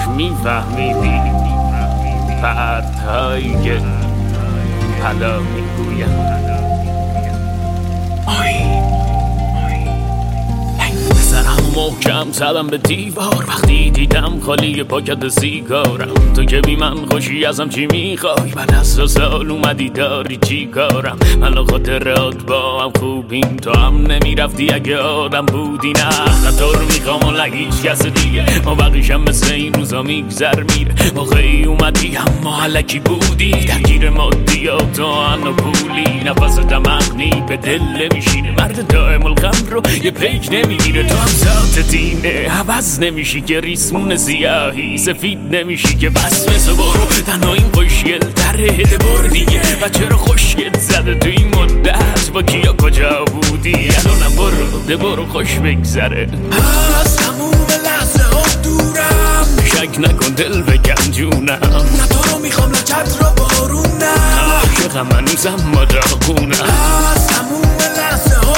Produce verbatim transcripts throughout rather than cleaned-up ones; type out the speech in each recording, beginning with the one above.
میفهمیدی پرتهایی که حالا میگویم محکم زدم به دیوار وقتی دیدم خالی پاکت سیگارم. تو که بی من خوشی ازم چی میخوای؟ بعد از سه سال اومدی داری چی کارم؟ من و خاطرات با هم خوبیم، تو هم نمیرفتی اگه آدم بودی. نه نه تو رو میخوام و لگه هیچ کس دیگه، ما بقیشم مثل این روزا میگذر میره. موقعی اومدی اما علکی بودی، درگیر مادیات و ان و پولی. نفست عمقنی به دل نمیشینه، مرد دائم الغم رو یه پیک نمیگیره. تو هم ذات دینه عوض نمیشی که ریسمون سیاهی سفید نمیشی که بس مثل برو. تنها این خوشگل تره هده بر دیگه و چرا خوشگل زده تو این مدت؟ با کیا کجا بودی؟ الانم برو ده برو خوش بگذره. از تموم لحظه ها دورم، شک نکن دل بگم جونم. نه تو رو میخوام نه چتر و بارونم، که غم هنوزم ما داغونم. از تموم لحظه ها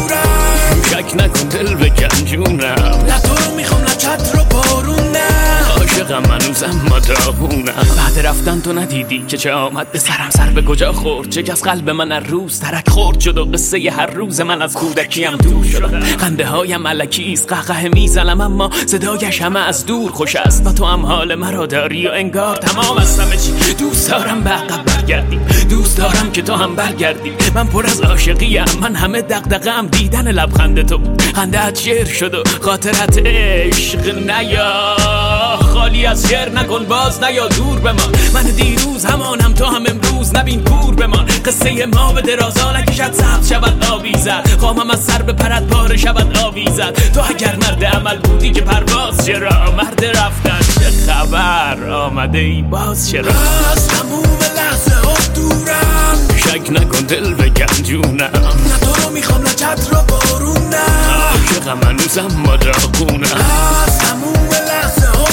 دورم، شک نکن دل بگم جونم. نه تو رو میخوام نه چتر و بارونم، عاشقم هنوزم ما داغونم. بعد رفتن تو ندیدی که چه آمد به سرم؟ سر به کجا خورد؟ چه از قلب من هر روز ترک خورد شد و قصه ی هر روز من از کودکیم دور شدم. خنده هایم ملکیست قهقه میزنم اما صدایش همه از دور خوش است. و تو هم حال مرا داری و انگار تمام از همه چی. دوست دارم به عقب برگردی، دوست دارم که تو هم برگردی. من پر از عاشقیم، من همه دغدغه‌ام دیدن لبخند تو. خنده‌ات شعر شد و خاطرت عشق نیا خالی از شعر نکن باز نیا دور بمان. من دیروز همانم تو هم امروز نبین کور بمان. قصه ما به درازا نکشد سبز شود آویزد، خواهم از سر به پرد پاره شود آویزد. تو اگر مرد عمل بودی که پرواز چرا؟ مرد رفتن چه خبر؟ آمده ای باز چرا؟ از تموم لحظه ها دورم، شک نکن دل بگم جونم. نه تو رو میخوام نه چتر و بارونم، که غم هنوزم ما داغونم. از تموم لحظه ها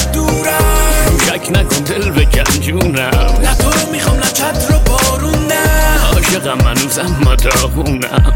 دورم، شک نکن دل بگم جونم. نه تو رو میخوام نه چتر و بارونم، عاشقم هنوزم ما داغونم.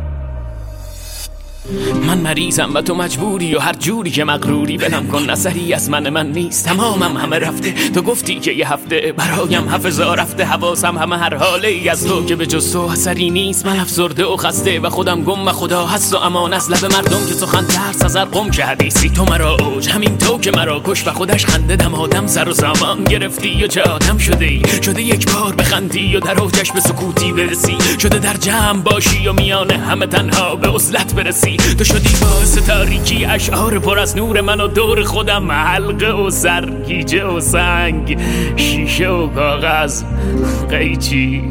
من مریضم و تو مجبوری و هر جوری که مغروری ولم کن. نظری از من من نیست، تمامم همه رفته. تو گفتی که یه هفته برایم حافظا رفته. حواسم همه هر حاله ای از تو که به جز تو اثری نیست. من افسرده و خسته و خودم گم و خدا هست و امان از لب مردم که سخن ترس از هر قم که حدیثی. تو مرا اوج همین تو که مرا کش و خودش خنده دم آدم سر و سامان گرفتی و چه آدم شده ای. شده یک بار بخندی و در اوجش به سکوتی برسی. شده در جمع باشی و میانه همه تنها به عزلت برسی. تو شدی باعث تاریکی اشعار پر از نور من و دور خودم حلقه و سرگیجه و سنگ شیشه و کاغذ قیچی.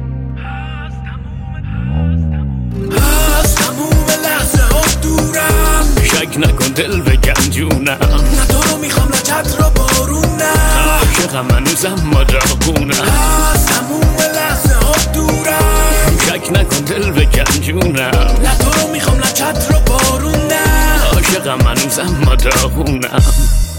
از تموم لحظه ها دورم، شک نکن دل بگم جونم. نه تو رو میخوام نه چتر و بارونم، عاشقم هنوزم ما داغونم. از تموم لحظه ها دورم، شک نکن دل بگم جونم. نه تو رو میخوام نه چتر و بارونم، عاشقم هنوزم ما داغونم.